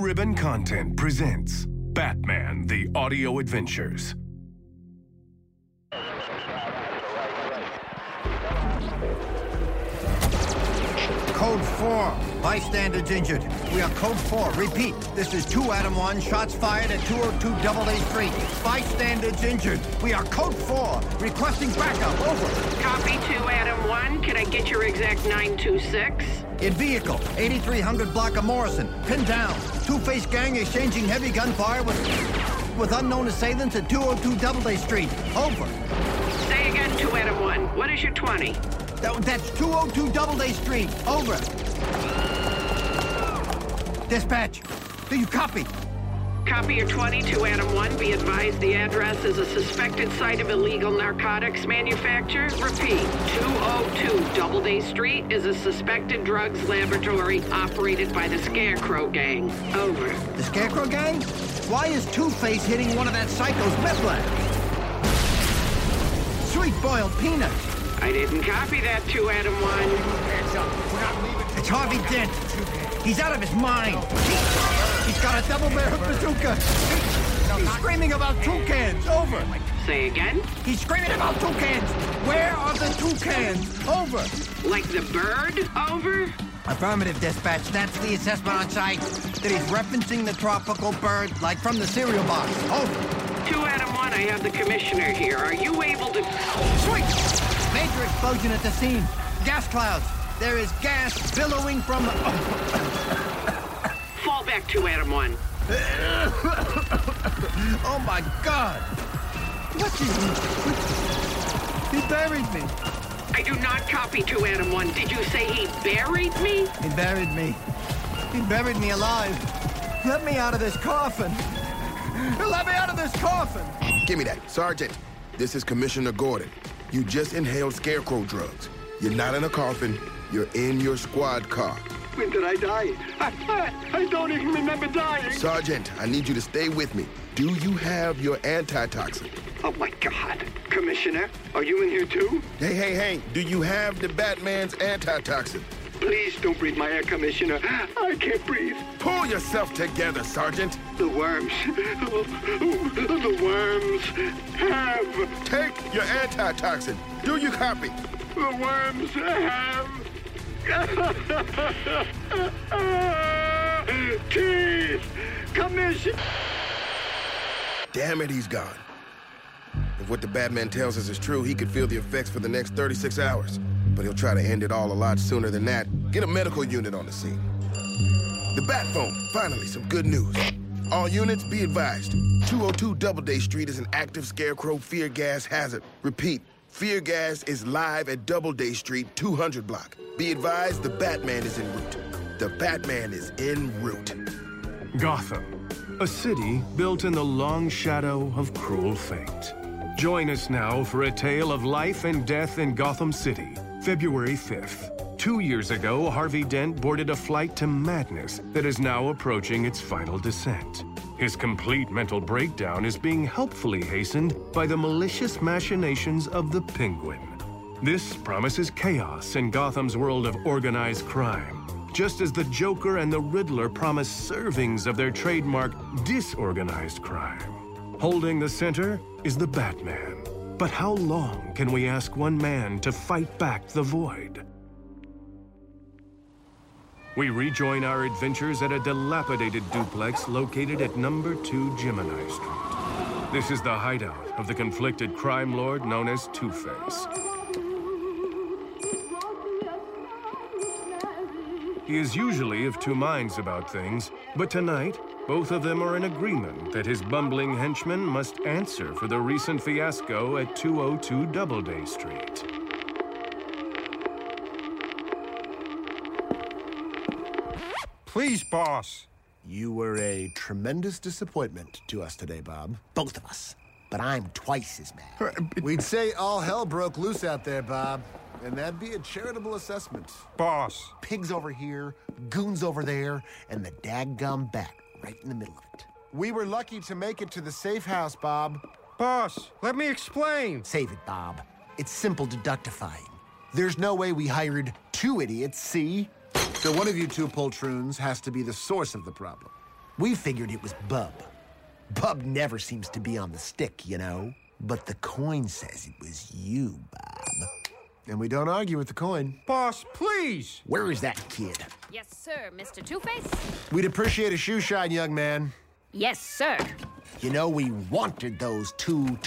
Ribbon Content presents Batman: The Audio Adventures. Code 4. Bystanders injured. We are Code 4. Repeat. This is 2 Adam 1. Shots fired at 202 Doubleday Street. Bystanders injured. We are Code 4. Requesting backup. Over. Copy 2 Adam 1. Can I get your exact 926? In vehicle. 8300 block of Morrison. Pinned down. Two-Face gang exchanging heavy gunfire with unknown assailants at 202 Doubleday Street. Over. Say again, 2 Adam 1. What is your 20? That's 202 Doubleday Street. Over. Dispatch, do you copy? Copy your 20, 2 Adam 1. Be advised the address is a suspected site of illegal narcotics manufacture. Repeat, 202 Doubleday Street is a suspected drugs laboratory operated by the Scarecrow Gang. Over. The Scarecrow Gang? Why is Two-Face hitting one of that psycho's meth labs? Sweet-boiled peanuts. I didn't copy that, 2 Adam 1. Hands up. We're not leaving. It's Harvey Dent. He's out of his mind. He's got a double-barrel bazooka. He's screaming about toucans. Over. Say again? He's screaming about toucans. Where are the toucans? Over. Like the bird? Over? Affirmative, dispatch. That's the assessment on site. That he's referencing the tropical bird, like from the cereal box. Over. 2 Adam 1, I have the commissioner here. Are you able to... Sweet! Major explosion at the scene. Gas clouds. There is gas billowing from... Fall back, 2 Adam 1. Oh, my God. What's he... He buried me. I do not copy 2 Adam 1. Did you say he buried me? He buried me. He buried me alive. Let me out of this coffin. Let me out of this coffin. Give me that. Sergeant, this is Commissioner Gordon. You just inhaled Scarecrow drugs. You're not in a coffin. You're in your squad car. When did I die? I don't even remember dying. Sergeant, I need you to stay with me. Do you have your antitoxin? Oh, my God. Commissioner, are you in here, too? Hey. Do you have the Batman's antitoxin? Please don't breathe my air, Commissioner. I can't breathe. Pull yourself together, Sergeant. The worms. The worms have... Take your antitoxin. Do you copy? The worms have... Teeth! Commissioner! Damn it, he's gone. If what the Batman tells us is true, he could feel the effects for the next 36 hours. But he'll try to end it all a lot sooner than that. Get a medical unit on the scene. The Bat Phone. Finally, some good news. All units, be advised. 202 Doubleday Street is an active Scarecrow fear gas hazard. Repeat, fear gas is live at Doubleday Street, 200 block. Be advised, the Batman is en route. The Batman is en route. Gotham, a city built in the long shadow of cruel fate. Join us now for a tale of life and death in Gotham City, February 5th. 2 years ago, Harvey Dent boarded a flight to madness that is now approaching its final descent. His complete mental breakdown is being helpfully hastened by the malicious machinations of the Penguin. This promises chaos in Gotham's world of organized crime, just as the Joker and the Riddler promise servings of their trademark disorganized crime. Holding the center is the Batman. But how long can we ask one man to fight back the void? We rejoin our adventures at a dilapidated duplex located at number 2 Gemini Street. This is the hideout of the conflicted crime lord known as Two-Face. He is usually of two minds about things, but tonight, both of them are in agreement that his bumbling henchman must answer for the recent fiasco at 202 Doubleday Street. Please, boss. You were a tremendous disappointment to us today, Bob. Both of us. But I'm twice as mad. We'd say all hell broke loose out there, Bob. And that'd be a charitable assessment. Boss. Pigs over here, goons over there, and the daggum bat right in the middle of it. We were lucky to make it to the safe house, Bob. Boss, let me explain. Save it, Bob. It's simple deductifying. There's no way we hired two idiots, see? So one of you two poltroons has to be the source of the problem. We figured it was Bub. Bub never seems to be on the stick, you know? But the coin says it was you, Bob. And we don't argue with the coin. Boss, please! Where is that kid? Yes, sir, Mr. Two-Face? We'd appreciate a shoe shine, young man. Yes, sir. You know, we wanted those two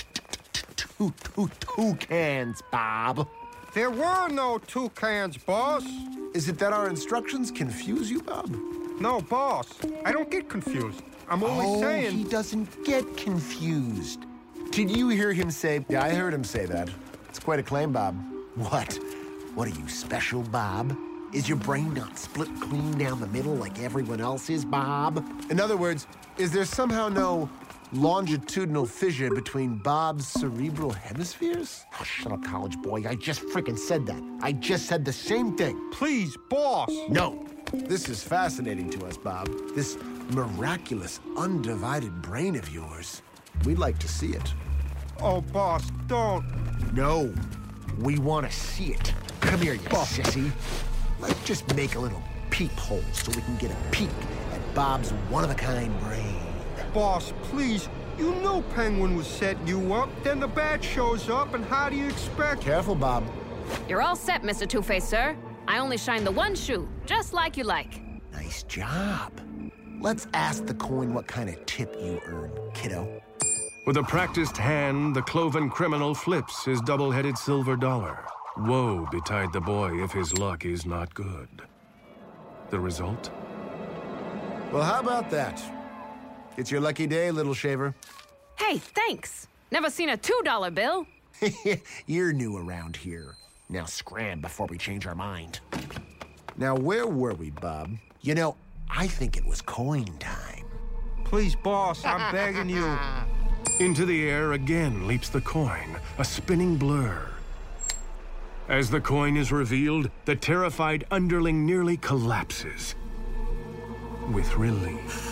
cans, Bob. There were no toucans, boss. Is it that our instructions confuse you, Bob? No, boss. I don't get confused. I'm only saying... he doesn't get confused. Did you hear him say... Yeah, I heard him say that. It's quite a claim, Bob. What? What are you, special, Bob? Is your brain not split clean down the middle like everyone else is, Bob? In other words, is there somehow no longitudinal fissure between Bob's cerebral hemispheres? Oh, shut up, college boy. I just freaking said that. I just said the same thing. Please, boss. No. This is fascinating to us, Bob. This miraculous, undivided brain of yours. We'd like to see it. Oh, boss, don't. No. We want to see it. Come here, you sissy. Let's just make a little peephole so we can get a peek at Bob's one-of-a-kind brain. Boss, please. You know Penguin was setting you up. Then the bat shows up, and how do you expect... Careful, Bob. You're all set, Mr. Two-Face, sir. I only shine the one shoe, just like you like. Nice job. Let's ask the coin what kind of tip you earn, kiddo. With a practiced hand, the cloven criminal flips his double-headed silver dollar. Woe betide the boy if his luck is not good. The result? Well, how about that? It's your lucky day, little shaver. Hey, thanks. Never seen a $2 bill. You're new around here. Now scram before we change our mind. Now, where were we, Bob? You know, I think it was coin time. Please, boss, I'm begging you. Into the air again leaps the coin, a spinning blur. As the coin is revealed, the terrified underling nearly collapses. With relief.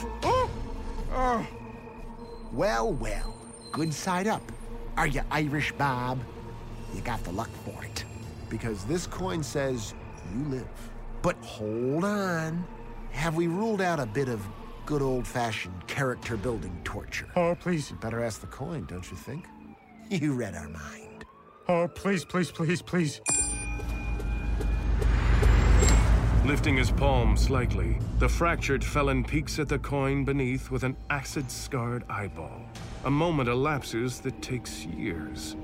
Well, well. Good side up. Are you Irish, Bob? You got the luck for it. Because this coin says you live. But hold on. Have we ruled out a bit of good old-fashioned character-building torture? Oh, please. You better ask the coin, don't you think? You read our mind. Oh, please, please, please, please. Lifting his palm slightly, the fractured felon peeks at the coin beneath with an acid-scarred eyeball. A moment elapses that takes years.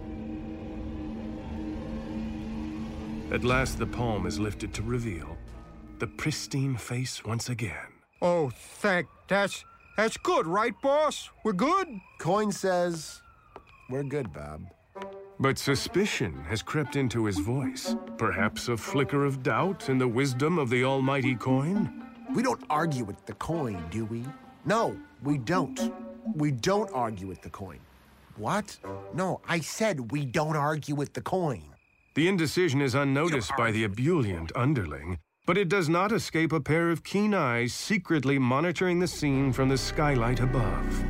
At last, the palm is lifted to reveal the pristine face once again. Oh, that's good, right, boss? We're good? Coin says we're good, Bob. But suspicion has crept into his voice. Perhaps a flicker of doubt in the wisdom of the almighty coin? We don't argue with the coin, do we? No, we don't. We don't argue with the coin. What? No, I said we don't argue with the coin. The indecision is unnoticed by the ebullient underling, but it does not escape a pair of keen eyes secretly monitoring the scene from the skylight above.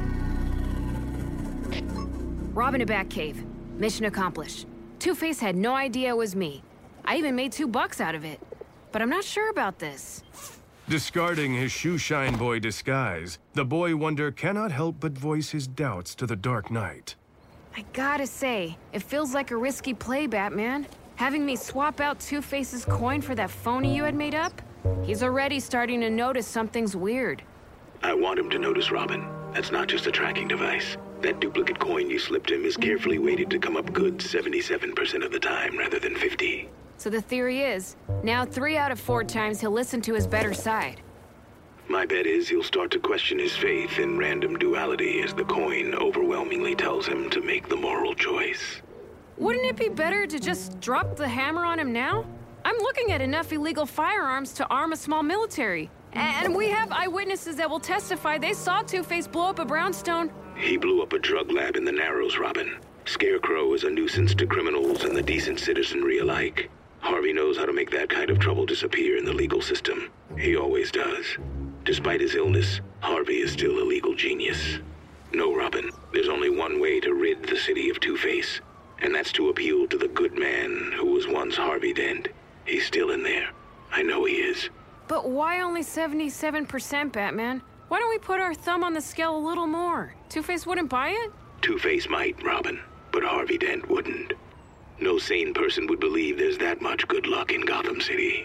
Robbing a Batcave. Mission accomplished. Two-Face had no idea it was me. I even made $2 out of it. But I'm not sure about this. Discarding his shoeshine boy disguise, the boy wonder cannot help but voice his doubts to the Dark Knight. I gotta say, it feels like a risky play, Batman. Having me swap out Two-Face's coin for that phony you had made up? He's already starting to notice something's weird. I want him to notice, Robin. That's not just a tracking device. That duplicate coin you slipped him is carefully weighted to come up good 77% of the time rather than 50. So the theory is, now 3 out of 4 times he'll listen to his better side. My bet is he'll start to question his faith in random duality as the coin overwhelmingly tells him to make the moral choice. Wouldn't it be better to just drop the hammer on him now? I'm looking at enough illegal firearms to arm a small military. And we have eyewitnesses that will testify they saw Two-Face blow up a brownstone. He blew up a drug lab in the Narrows, Robin. Scarecrow is a nuisance to criminals and the decent citizenry alike. Harvey knows how to make that kind of trouble disappear in the legal system. He always does. Despite his illness, Harvey is still a legal genius. No, Robin, there's only one way to rid the city of Two-Face, and that's to appeal to the good man who was once Harvey Dent. He's still in there. I know he is. But why only 77%, Batman? Why don't we put our thumb on the scale a little more? Two-Face wouldn't buy it? Two-Face might, Robin, but Harvey Dent wouldn't. No sane person would believe there's that much good luck in Gotham City.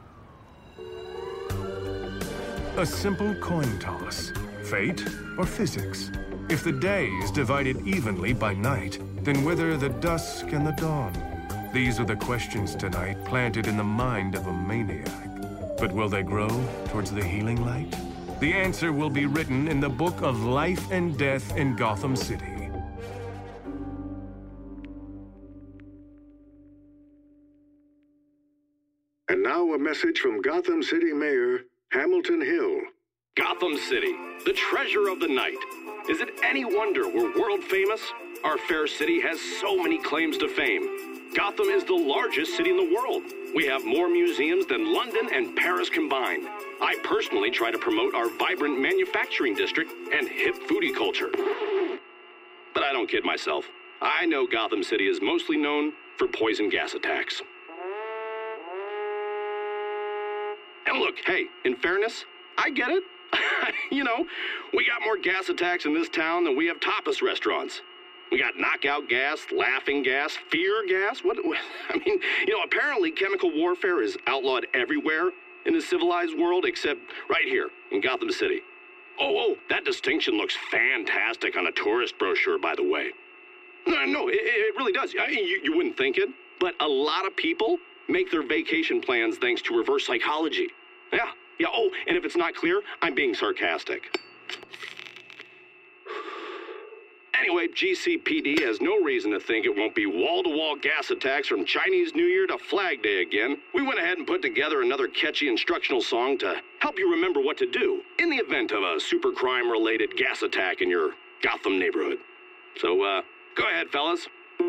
A simple coin toss. Fate or physics? If the day is divided evenly by night, then whither the dusk and the dawn? These are the questions tonight planted in the mind of a maniac. But will they grow towards the healing light? The answer will be written in the book of life and death in Gotham City. And now a message from Gotham City Mayor Hamilton Hill. Gotham City, the treasure of the night. Is it any wonder we're world famous? Our fair city has so many claims to fame. Gotham is the largest city in the world. We have more museums than London and Paris combined. I personally try to promote our vibrant manufacturing district and hip foodie culture. But I don't kid myself. I know Gotham City is mostly known for poison gas attacks. And look, hey, in fairness, I get it. You know, we got more gas attacks in this town than we have tapas restaurants. We got knockout gas, laughing gas, fear gas. I mean, you know, apparently chemical warfare is outlawed everywhere in the civilized world except right here in Gotham City. Oh, that distinction looks fantastic on a tourist brochure, by the way. No, it really does. I mean, you wouldn't think it, but a lot of people make their vacation plans thanks to reverse psychology. Yeah. Oh, and if it's not clear, I'm being sarcastic. Anyway, GCPD has no reason to think it won't be wall-to-wall gas attacks from Chinese New Year to Flag Day again. We went ahead and put together another catchy instructional song to help you remember what to do in the event of a super crime-related gas attack in your Gotham neighborhood. So, go ahead, fellas.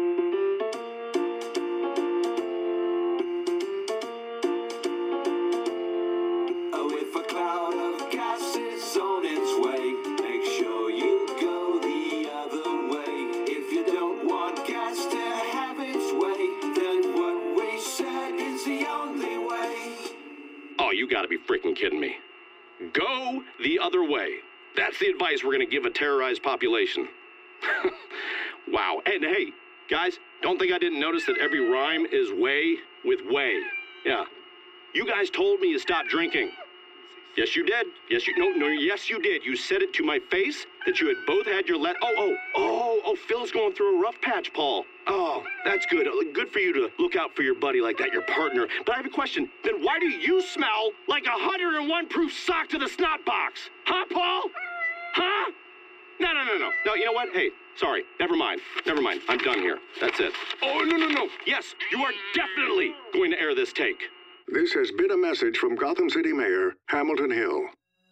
You gotta be freaking kidding me. Go the other way. That's the advice we're gonna give a terrorized population. Wow. And hey, guys, don't think I didn't notice that every rhyme is way with way. Yeah. You guys told me to stop drinking. Yes, you did. Yes, you did. You said it to my face that you had both had your Oh, Phil's going through a rough patch, Paul. Oh, that's good. Good for you to look out for your buddy like that, your partner. But I have a question. Then why do you smell like 101 proof sock to the snot box? Huh, Paul? Huh? No. No, you know what? Hey, sorry. Never mind. I'm done here. That's it. Oh, no. Yes, you are definitely going to air this take. This has been a message from Gotham City Mayor Hamilton Hill.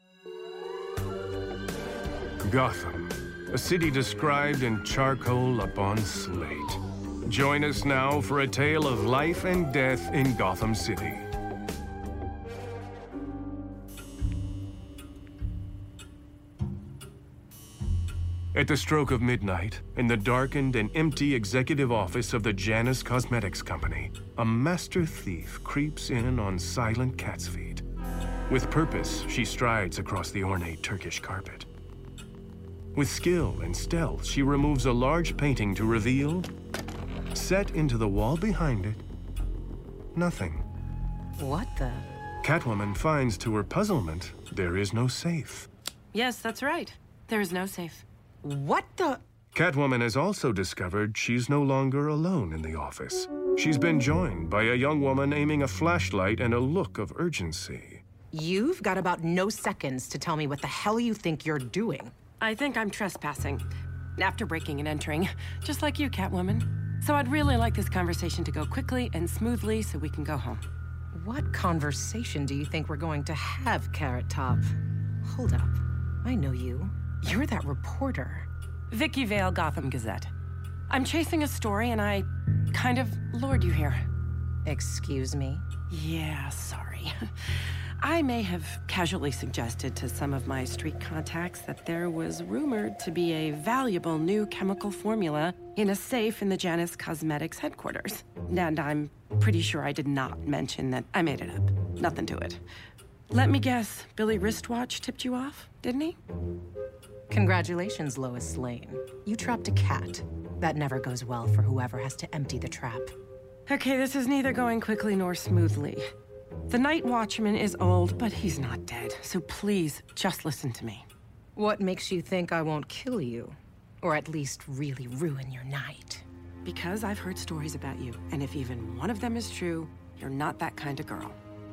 Gotham, a city described in charcoal upon slate. Join us now for a tale of life and death in Gotham City. At the stroke of midnight, in the darkened and empty executive office of the Janus Cosmetics Company, a master thief creeps in on silent cat's feet. With purpose, she strides across the ornate Turkish carpet. With skill and stealth, she removes a large painting to reveal, set into the wall behind it, nothing. What the? Catwoman finds to her puzzlement, there is no safe. Yes, that's right. There is no safe. What the? Catwoman has also discovered she's no longer alone in the office. She's been joined by a young woman aiming a flashlight and a look of urgency. You've got about no seconds to tell me what the hell you think you're doing. I think I'm trespassing after breaking and entering, just like you, Catwoman. So I'd really like this conversation to go quickly and smoothly so we can go home. What conversation do you think we're going to have, Carrot Top? Hold up. I know you. You're that reporter. Vicky Vale, Gotham Gazette. I'm chasing a story and I kind of lured you here. Excuse me? Yeah, sorry. I may have casually suggested to some of my street contacts that there was rumored to be a valuable new chemical formula in a safe in the Janus Cosmetics headquarters. And I'm pretty sure I did not mention that I made it up. Nothing to it. Let me guess, Billy Wristwatch tipped you off, didn't he? Congratulations, Lois Lane. You trapped a cat. That never goes well for whoever has to empty the trap. Okay, this is neither going quickly nor smoothly. The Night Watchman is old, but he's not dead, so please, just listen to me. What makes you think I won't kill you? Or at least really ruin your night? Because I've heard stories about you, and if even one of them is true, you're not that kind of girl.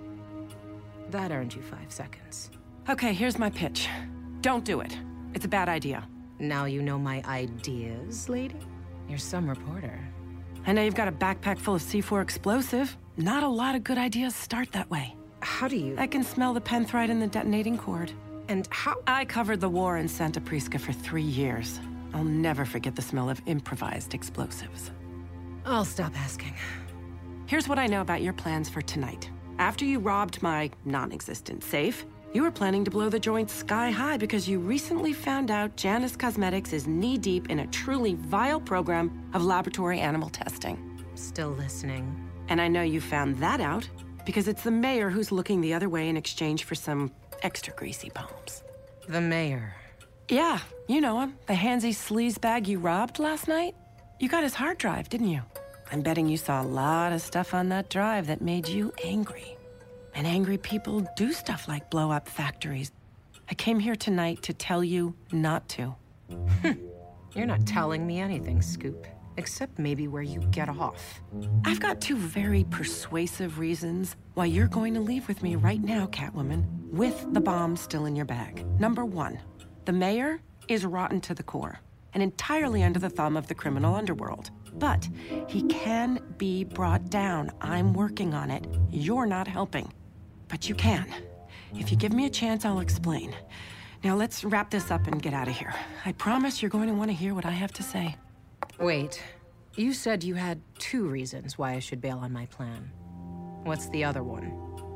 That earned you 5 seconds. Okay, here's my pitch. Don't do it. It's a bad idea. Now you know my ideas, lady? You're some reporter. I know you've got a backpack full of C4 explosive. Not a lot of good ideas start that way. How do you... I can smell the penthrite in the detonating cord. And how... I covered the war in Santa Prisca for 3 years. I'll never forget the smell of improvised explosives. I'll stop asking. Here's what I know about your plans for tonight. After you robbed my non-existent safe, you were planning to blow the joint sky high because you recently found out Janus Cosmetics is knee-deep in a truly vile program of laboratory animal testing. Still listening. And I know you found that out because it's the mayor who's looking the other way in exchange for some extra greasy palms. The mayor? Yeah, you know him. The handsy sleazebag you robbed last night. You got his hard drive, didn't you? I'm betting you saw a lot of stuff on that drive that made you angry. And angry people do stuff like blow up factories. I came here tonight to tell you not to. You're not telling me anything, Scoop. Except maybe where you get off. I've got 2 very persuasive reasons why you're going to leave with me right now, Catwoman, with the bomb still in your bag. Number 1, the mayor is rotten to the core and entirely under the thumb of the criminal underworld. But he can be brought down. I'm working on it. You're not helping. But you can. If you give me a chance, I'll explain. Now let's wrap this up and get out of here. I promise you're going to want to hear what I have to say. Wait, you said you had 2 reasons why I should bail on my plan. What's the other one?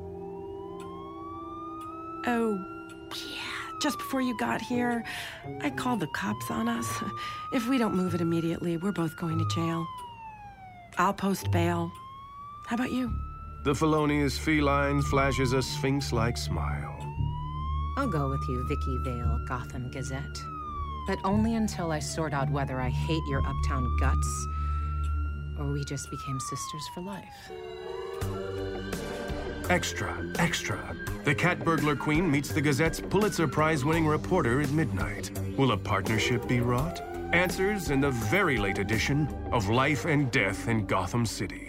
Oh, yeah. Just before you got here, I called the cops on us. If we don't move it immediately, we're both going to jail. I'll post bail. How about you? The felonious feline flashes a sphinx-like smile. I'll go with you, Vicky Vale, Gotham Gazette. But only until I sort out whether I hate your uptown guts or we just became sisters for life. Extra, extra. The Cat Burglar Queen meets the Gazette's Pulitzer Prize-winning reporter at midnight. Will a partnership be wrought? Answers in the very late edition of Life and Death in Gotham City.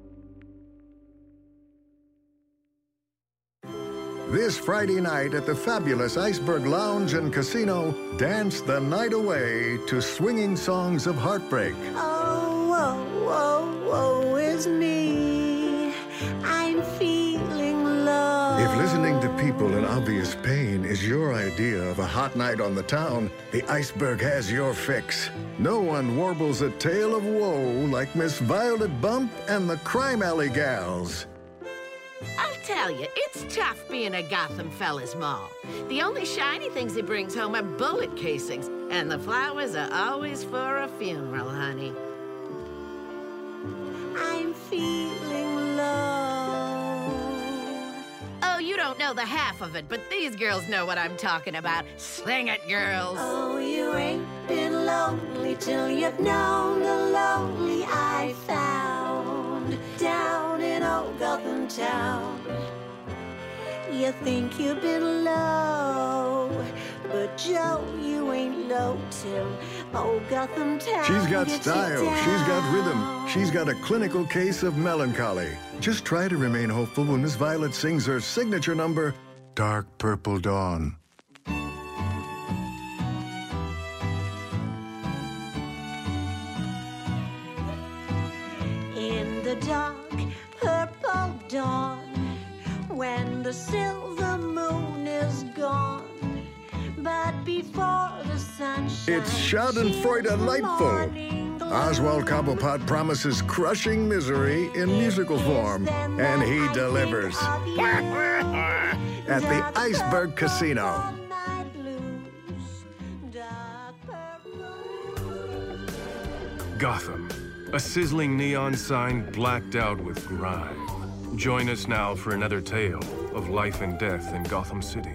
This Friday night at the fabulous Iceberg Lounge and Casino, dance the night away to swinging songs of heartbreak. Oh, whoa, whoa, whoa, is me. I'm feeling low. If listening to people in obvious pain is your idea of a hot night on the town, the Iceberg has your fix. No one warbles a tale of woe like Miss Violet Bump and the Crime Alley Gals. I'll tell you, it's tough being a Gotham fella's mall. The only shiny things he brings home are bullet casings, and the flowers are always for a funeral, honey. I'm feeling low. Oh, you don't know the half of it, but these girls know what I'm talking about. Sing it, girls. Oh, you ain't been lonely till you've known the lonely I found down in old Gotham town. You think you've been low, but Joe, you ain't low till old Gotham town. She's got gets style, you she's got down. rhythm, she's got a clinical case of melancholy. Just try to remain hopeful when Miss Violet sings her signature number, Dark Purple Dawn. In the dark purple dawn, when the silver moon is gone, but before the sun shines, It's Schadenfreude delightful. Oswald Cobblepot promises crushing misery in musical form, and he delivers. At the Iceberg Casino. Gotham, a sizzling neon sign blacked out with grime. Join us now for another tale of life and death in Gotham City.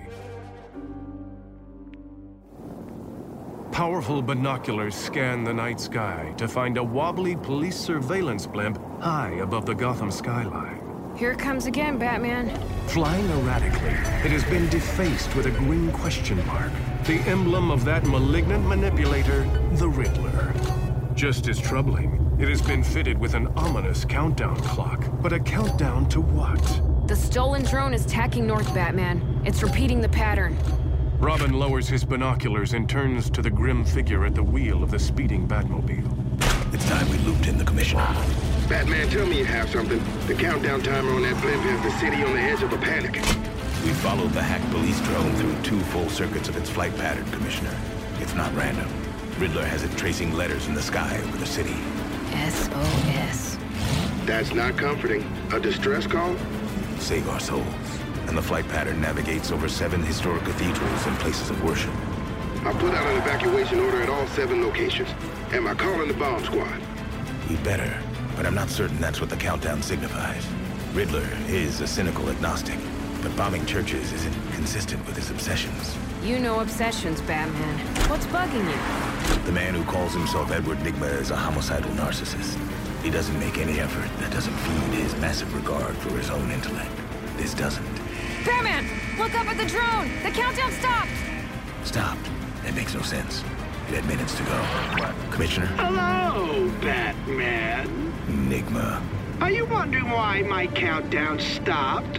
Powerful binoculars scan the night sky to find a wobbly police surveillance blimp high above the Gotham skyline. Here it comes again, Batman. Flying erratically, it has been defaced with a green question mark, the emblem of that malignant manipulator, the Riddler. Just as troubling, it has been fitted with an ominous countdown clock. But a countdown to what? The stolen drone is tacking north, Batman. It's repeating the pattern. Robin lowers his binoculars and turns to the grim figure at the wheel of the speeding Batmobile. It's time we looped in the Commissioner. Batman, tell me you have something. The countdown timer on that blimp has the city on the edge of a panic. We followed the hacked police drone through 2 full circuits of its flight pattern, Commissioner. It's not random. Riddler has it tracing letters in the sky over the city. SOS. That's not comforting. A distress call? Save our souls. And the flight pattern navigates over 7 historic cathedrals and places of worship. I put out an evacuation order at all 7 locations. Am I calling the bomb squad? We better, but I'm not certain that's what the countdown signifies. Riddler is a cynical agnostic, but bombing churches isn't consistent with his obsessions. You know obsessions, Batman. What's bugging you? The man who calls himself Edward Nygma is a homicidal narcissist. He doesn't make any effort that doesn't feed his massive regard for his own intellect. This doesn't. Batman! Look up at the drone! The countdown stopped! Stopped? That makes no sense. It had minutes to go. Commissioner? Hello, Batman. Nygma. Are you wondering why my countdown stopped?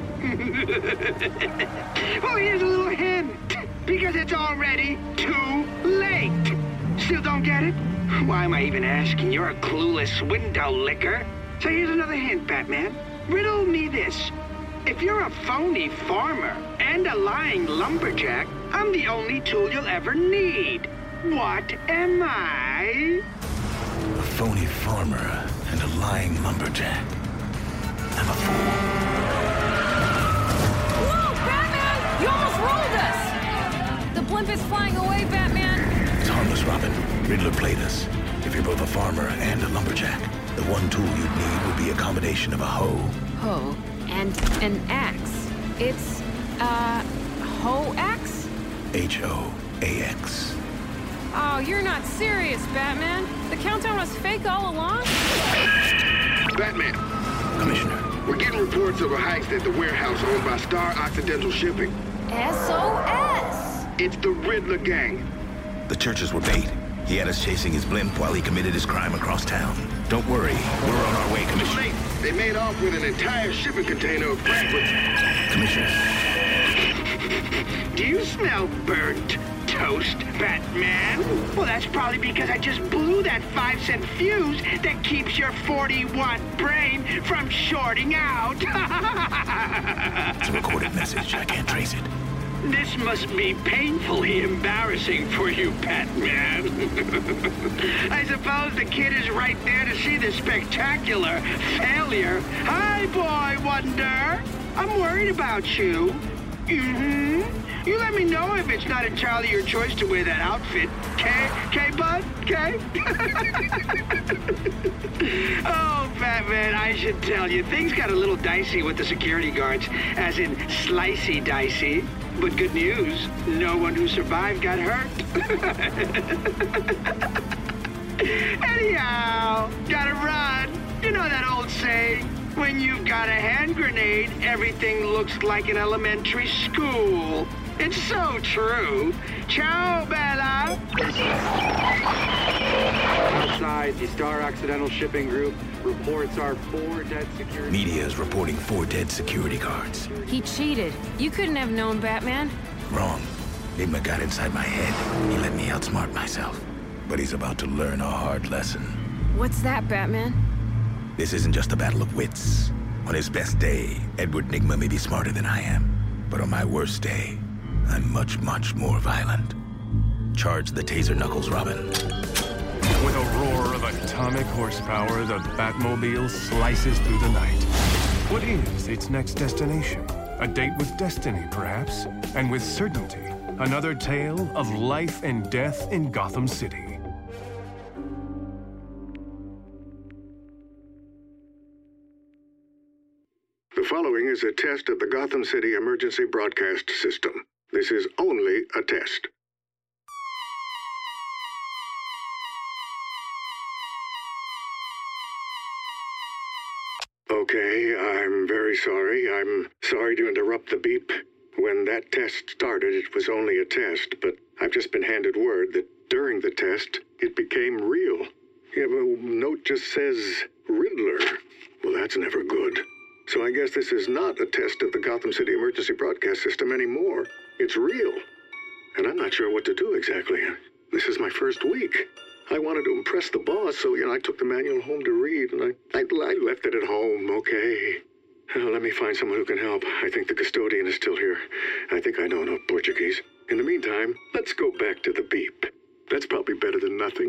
Well, here's a little hint. Because it's already too late. Still don't get it? Why am I even asking? You're a clueless window licker. So here's another hint, Batman. Riddle me this. If you're a phony farmer and a lying lumberjack, I'm the only tool you'll ever need. What am I? A phony farmer and a lying lumberjack. I'm a fool. Whoa, Batman! You almost rolled us! The blimp is flying away, Batman! It's harmless, Robin. Riddler played us. If you're both a farmer and a lumberjack, the one tool you'd need would be a combination of a hoe. Hoe and an axe. It's, hoe axe? H-O-A-X. Oh, you're not serious, Batman. The countdown was fake all along? Batman. Commissioner. We're getting reports of a heist at the warehouse owned by Star Occidental Shipping. SOS! It's the Riddler gang. The churches were bait. He had us chasing his blimp while he committed his crime across town. Don't worry, we're on our way, Commissioner. Too late. They made off with an entire shipping container of fragrance. Commissioner. Do you smell burnt toast, Batman? Well, that's probably because I just blew that 5-cent fuse that keeps your 40-watt brain from shorting out. It's a recorded message. I can't trace it. This must be painfully embarrassing for you, Batman. I suppose the kid is right there to see the spectacular failure. Hi, boy wonder. I'm worried about you. Mm-hmm. You let me know if it's not entirely your choice to wear that outfit. K, bud? K? Oh, Batman, I should tell you, things got a little dicey with the security guards, as in slicey dicey. But good news, no one who survived got hurt. Anyhow, gotta run. You know that old saying, when you've got a hand grenade, everything looks like an elementary school. It's so true. Ciao, Bella. Outside, the Star Occidental Shipping Group reports are 4 dead security... Media is reporting 4 dead security guards. He cheated. You couldn't have known, Batman. Wrong. Nygma got inside my head. He let me outsmart myself. But he's about to learn a hard lesson. What's that, Batman? This isn't just a battle of wits. On his best day, Edward Nygma may be smarter than I am. But on my worst day, I'm much, much more violent. Charge the taser knuckles, Robin. With a roar of atomic horsepower, the Batmobile slices through the night. What is its next destination? A date with destiny, perhaps? And with certainty, another tale of life and death in Gotham City. The following is is a test of the Gotham City Emergency Broadcast System. This is only a test. Okay, I'm very sorry. I'm sorry to interrupt the beep. When that test started, it was only a test, but I've just been handed word that during the test, it became real. Yeah, but note just says Riddler. Well, that's never good. So I guess this is not a test of the Gotham City Emergency Broadcast System anymore. It's real. And I'm not sure what to do exactly. This is my first week. I wanted to impress the boss, so, I took the manual home to read, and I left it at home, okay? Let me find someone who can help. I think the custodian is still here. I think I know enough Portuguese. In the meantime, let's go back to the beep. That's probably better than nothing.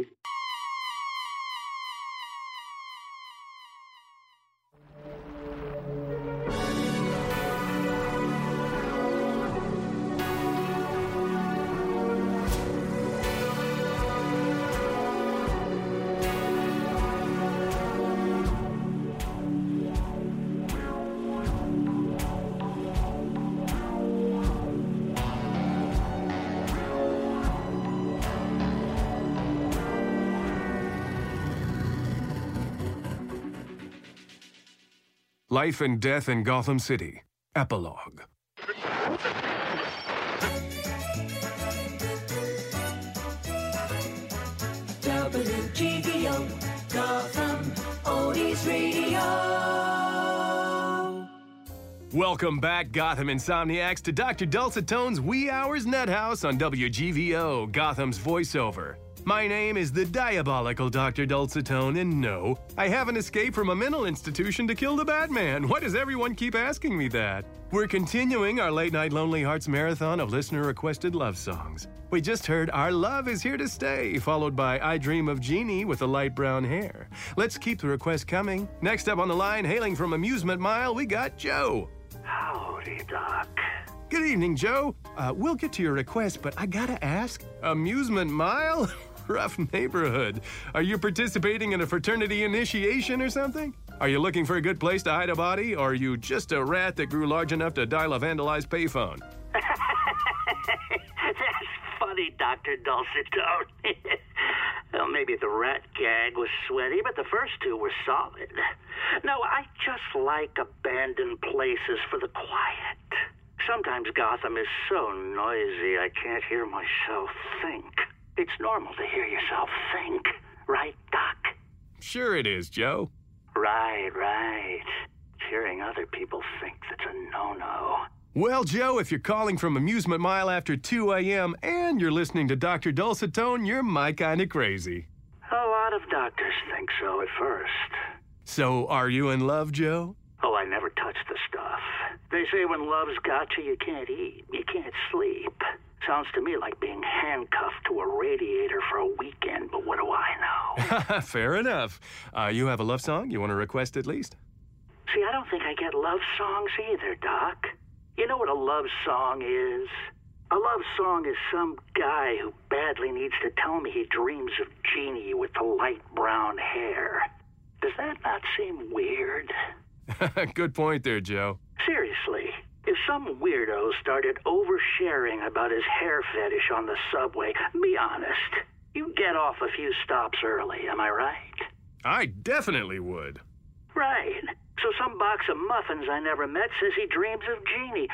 Life and Death in Gotham City. Epilogue. WGVO, Gotham, Oldies Radio. Welcome back, Gotham Insomniacs, to Dr. Dulcet Tone's Wee Hours Nut House on WGVO, Gotham's voiceover. My name is the diabolical Dr. Dulcetone, and no, I haven't escaped from a mental institution to kill the Batman. Why does everyone keep asking me that? We're continuing our late-night Lonely Hearts marathon of listener-requested love songs. We just heard Our Love Is Here to Stay, followed by I Dream of Jeannie with the light brown hair. Let's keep the requests coming. Next up on the line, hailing from Amusement Mile, we got Joe. Howdy, Doc. Good evening, Joe. We'll get to your request, but I gotta ask, Amusement Mile? Rough neighborhood. Are you participating in a fraternity initiation or something? Are you looking for a good place to hide a body, or are you just a rat that grew large enough to dial a vandalized payphone? That's funny, Dr. Dulcetone. Well, maybe the rat gag was sweaty, but the first two were solid. No, I just like abandoned places for the quiet. Sometimes Gotham is so noisy I can't hear myself think. It's normal to hear yourself think, right, Doc? Sure it is, Joe. Right. Hearing other people think that's a no-no. Well, Joe, if you're calling from Amusement Mile after 2 a.m. and you're listening to Dr. Dulcetone, you're my kind of crazy. A lot of doctors think so at first. So, are you in love, Joe? Oh, I never touch the stuff. They say when love's got you, you can't eat, you can't sleep. Sounds to me like being handcuffed to a radiator for a weekend, but what do I know? Fair enough. You have a love song you want to request at least? See, I don't think I get love songs either, Doc. You know what a love song is? A love song is some guy who badly needs to tell me he dreams of Jeannie with the light brown hair. Does that not seem weird? Good point there, Joe. Seriously, if some weirdo started oversharing about his hair fetish on the subway, be honest, you'd get off a few stops early, am I right? I definitely would. Right. So some box of muffins I never met says he dreams of Jeannie.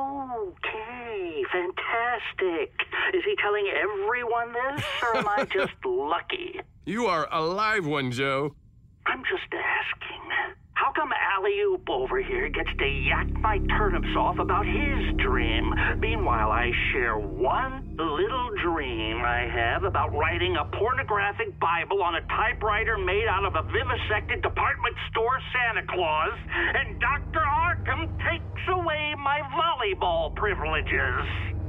Okay, fantastic. Is he telling everyone this, or am I just lucky? You are a live one, Joe. I'm just asking. How come Alley-Oop over here gets to yak my turnips off about his dream? Meanwhile, I share one little dream I have about writing a pornographic Bible on a typewriter made out of a vivisected department store Santa Claus, and Dr. Arkham takes away my volleyball privileges.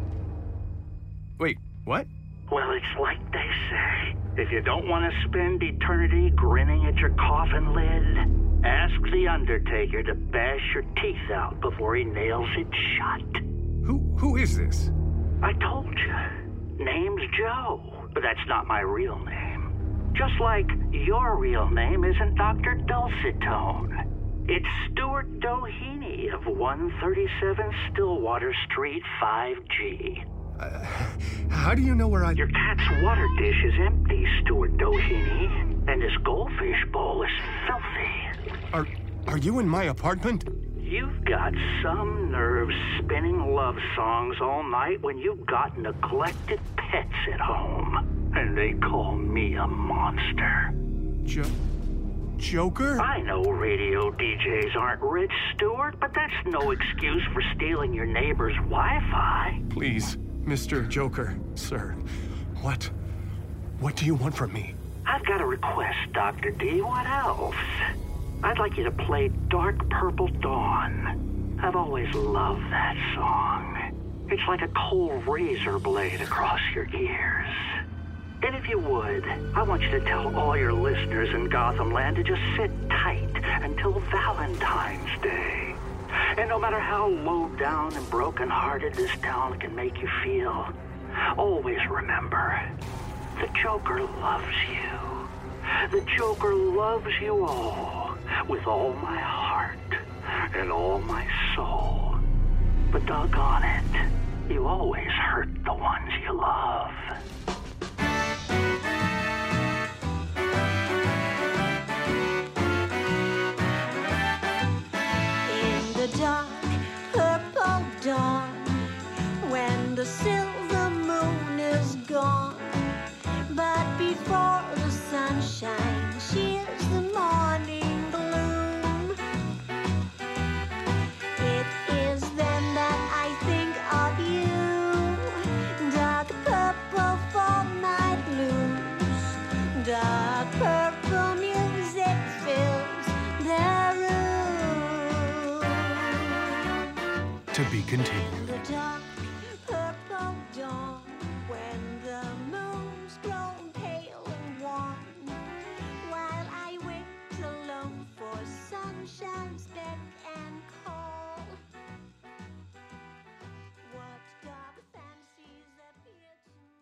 Wait, what? Well, it's like they say. If you don't want to spend eternity grinning at your coffin lid, ask the Undertaker to bash your teeth out before he nails it shut. Who is this? I told you. Name's Joe, but that's not my real name. Just like your real name isn't Dr. Dulcetone. It's Stuart Doheny of 137 Stillwater Street, 5G. How do you know where I... Your cat's water dish is empty, Stuart Doheny, and his goldfish bowl is filthy. Are you in my apartment? You've got some nerve spinning love songs all night when you've got neglected pets at home. And they call me a monster. Joker? I know radio DJs aren't rich, Stuart, but that's no excuse for stealing your neighbor's Wi-Fi. Please, Mr. Joker, sir, what do you want from me? I've got a request, Dr. D. What else? I'd like you to play Dark Purple Dawn. I've always loved that song. It's like a cold razor blade across your ears. And if you would, I want you to tell all your listeners in Gotham Land to just sit tight until Valentine's Day. And no matter how low down and broken-hearted this town can make you feel, always remember, the Joker loves you. The Joker loves you all, with all my heart and all my soul. But doggone it, you always hurt the ones you love. In the dark, purple dawn, when the silver moon is gone, but before the sunshine shears the morning gloom, it is then that I think of you. Dark purple for my blues, dark purple music fills the room. To be continued. The dark purple dawn, when the moon's grown pale and wan, while I wait alone for sunshine's beck and call. What dark fancies appear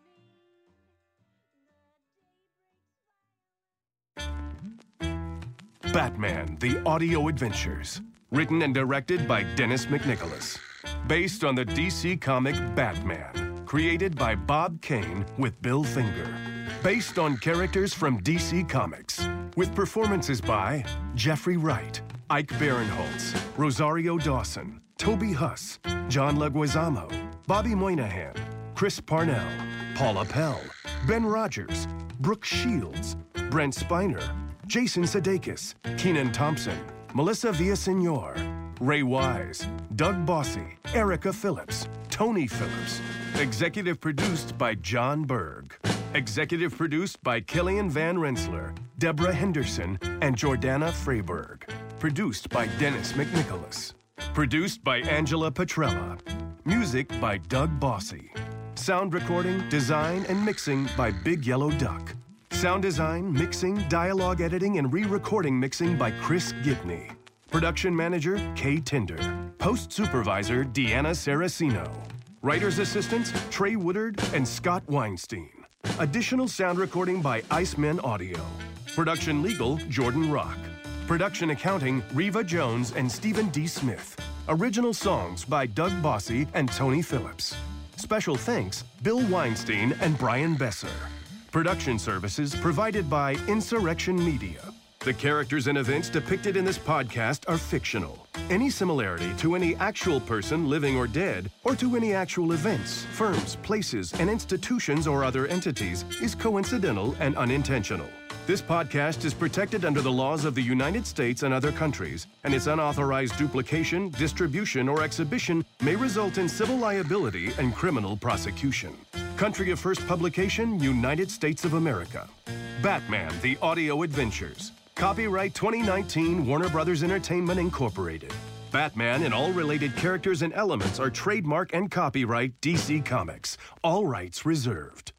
to me? Batman, The Audio Adventures. Written and directed by Dennis McNicholas. Based on the DC comic Batman. Created by Bob Kane with Bill Finger. Based on characters from DC Comics. With performances by Jeffrey Wright, Ike Barinholtz, Rosario Dawson, Toby Huss, John Leguizamo, Bobby Moynihan, Chris Parnell, Paula Pell, Ben Rogers, Brooke Shields, Brent Spiner, Jason Sudeikis, Kenan Thompson, Melissa Villaseñor, Ray Wise, Doug Bossy, Erica Phillips, Tony Phillips. Executive produced by John Berg. Executive produced by Killian Van Rensselaer, Deborah Henderson, and Jordana Freiberg. Produced by Dennis McNicholas. Produced by Angela Petrella. Music by Doug Bossy. Sound recording, design, and mixing by Big Yellow Duck. Sound design, mixing, dialogue editing, and re-recording mixing by Chris Gibney. Production manager, Kay Tinder. Post supervisor, Deanna Saraceno. Writer's assistants, Trey Woodard and Scott Weinstein. Additional sound recording by Iceman Audio. Production legal, Jordan Rock. Production accounting, Reva Jones and Stephen D. Smith. Original songs by Doug Bossy and Tony Phillips. Special thanks, Bill Weinstein and Brian Besser. Production services provided by Insurrection Media. The characters and events depicted in this podcast are fictional. Any similarity to any actual person, living or dead, or to any actual events, firms, places, and institutions or other entities is coincidental and unintentional. This podcast is protected under the laws of the United States and other countries, and its unauthorized duplication, distribution, or exhibition may result in civil liability and criminal prosecution. Country of first publication, United States of America. Batman, The Audio Adventures. Copyright 2019 Warner Brothers Entertainment Incorporated. Batman and all related characters and elements are trademark and copyright DC Comics. All rights reserved.